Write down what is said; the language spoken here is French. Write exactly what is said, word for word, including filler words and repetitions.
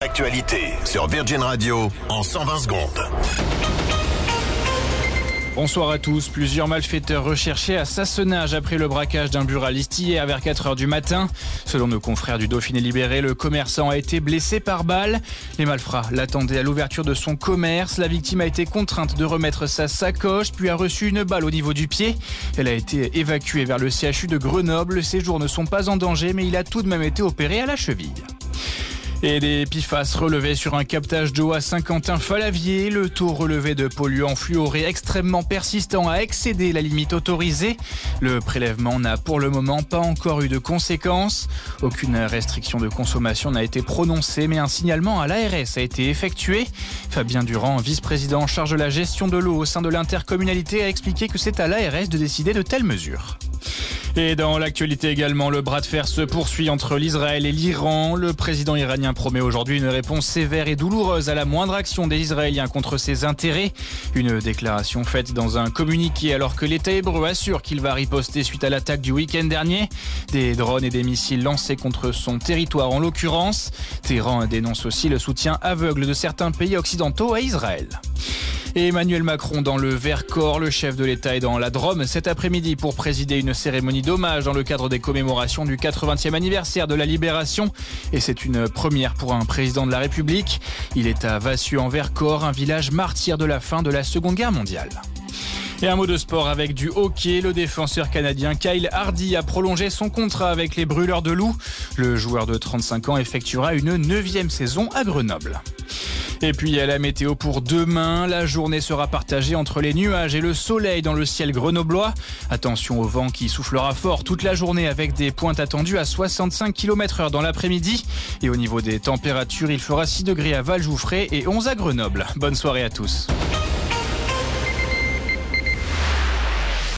l'actualité sur Virgin Radio en cent vingt secondes. Bonsoir à tous. Plusieurs malfaiteurs recherchés à Sassenage après le braquage d'un buraliste hier vers quatre heures du matin. Selon nos confrères du Dauphiné Libéré, le commerçant a été blessé par balle. Les malfrats l'attendaient à l'ouverture de son commerce. La victime a été contrainte de remettre sa sacoche, puis a reçu une balle au niveau du pied. Elle a été évacuée vers le C H U de Grenoble. Ses jours ne sont pas en danger, mais il a tout de même été opéré à la cheville. Et des P F A S relevés sur un captage d'eau à Saint-Quentin-Falavier. Le taux relevé de polluants fluorés extrêmement persistant a excédé la limite autorisée. Le prélèvement n'a pour le moment pas encore eu de conséquences. Aucune restriction de consommation n'a été prononcée, mais un signalement à l'A R S a été effectué. Fabien Durand, vice-président en charge de la gestion de l'eau au sein de l'intercommunalité, a expliqué que c'est à l'A R S de décider de telles mesures. Et dans l'actualité également, le bras de fer se poursuit entre l'Israël et l'Iran. Le président iranien promet aujourd'hui une réponse sévère et douloureuse à la moindre action des Israéliens contre ses intérêts. Une déclaration faite dans un communiqué alors que l'État hébreu assure qu'il va riposter suite à l'attaque du week-end dernier. Des drones et des missiles lancés contre son territoire en l'occurrence. Téhéran dénonce aussi le soutien aveugle de certains pays occidentaux à Israël. Et Emmanuel Macron dans le Vercors, le chef de l'État est dans la Drôme cet après-midi pour présider une cérémonie d'hommage dans le cadre des commémorations du quatre-vingtième anniversaire de la Libération. Et c'est une première pour un président de la République. Il est à Vassieux en Vercors, un village martyr de la fin de la Seconde Guerre mondiale. Et un mot de sport avec du hockey. Le défenseur canadien Kyle Hardy a prolongé son contrat avec les Brûleurs de Loups. Le joueur de trente-cinq ans effectuera une neuvième saison à Grenoble. Et puis à la météo pour demain, la journée sera partagée entre les nuages et le soleil dans le ciel grenoblois. Attention au vent qui soufflera fort toute la journée avec des pointes attendues à soixante-cinq kilomètres heure dans l'après-midi. Et au niveau des températures, il fera six degrés à Vallejouffré et onze à Grenoble. Bonne soirée à tous.